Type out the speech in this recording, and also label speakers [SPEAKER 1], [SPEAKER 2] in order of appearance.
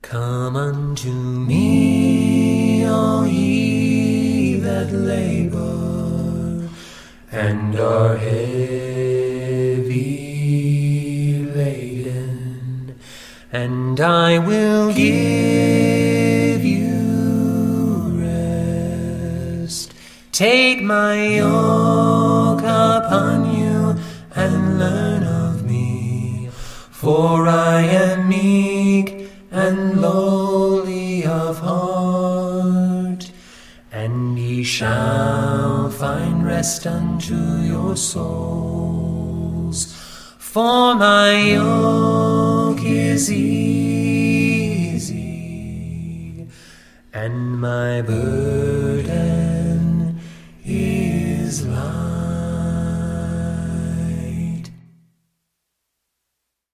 [SPEAKER 1] Come unto me, all ye that labor and are heavy laden, and I will give you rest. Take my yoke upon you and learn of me, for I am meek and lowly of heart, and ye shall find rest unto your souls. For my yoke is easy, and my burden